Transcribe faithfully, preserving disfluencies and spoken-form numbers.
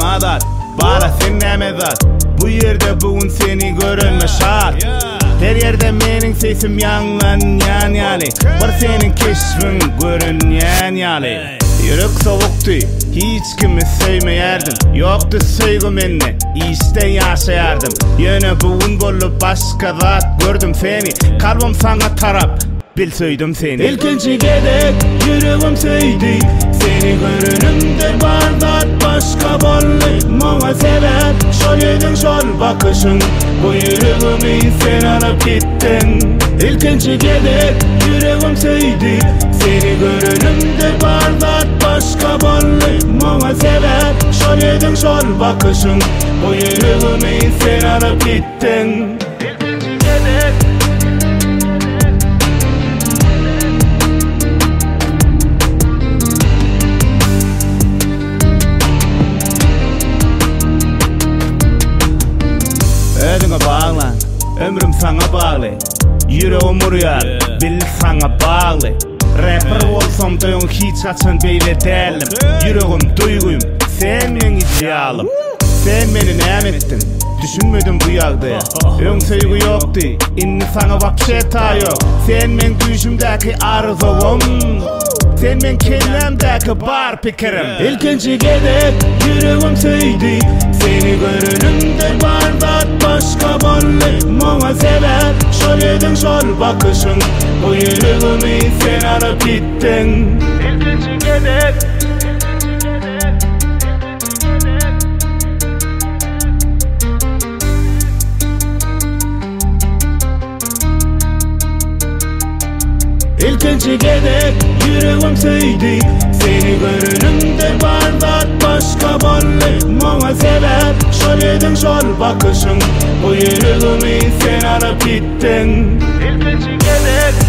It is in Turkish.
adat. Bala sen näme zat? Bu yerde bugün seni görünme şart. Her yerde mening sesim yangan yan yali. Var senin keşfin görünyen yali. Yürek soğuktu, hiç kimi sevmeyerdim. Yoktu sevgi menne, işte yaşayardım. Yine bugün bolup başka zat gördüm seni. Kalbim sana tarap, bil söyledim seni. İlkinci gedek, yüreğim söyledi. Seni görünümde bardat başka bollu. Mona sebep, şol yedin şol bakışın. Bu yüreğimi sen alıp gittin. İlkinci gedek, yüreğim söyledi. Seni görünümde bardat başka bollu. Mona sebep, şol yedin şol bakışın. Bu yüreğimi sen alıp gittin. İlkinci gedek. Ödüne bağlan, ömrüm sana bağlı. Yüreğim uruyar, bil sana bağlı. Rapper olsam da yon hiç açan beyle değilim. Yüreğim duyguyum, sen men idealım. Sen beni näme ettin, düşünmedim bu yağdaya. Ön sevgi yoktu, inni sana vapşeta yok. Sen men düşümdeki arzuvum. Sen men kellemdeki bar pikirim. İlkinci gedek, yüreğim söyledi. Seni görünümde bardat başka bollu. Mona sebep, şol yedin şol bakışın. Bu yüreğimi sen alıp gittin. İlkinci gedek. İlkinci gedek, yüreğim söyledi. Seni görünümde bardat başka bollu. Mona sebep, şol yedin şol bakışın. Bu yüreğimi sen alıp gittin. İlkinci gedek.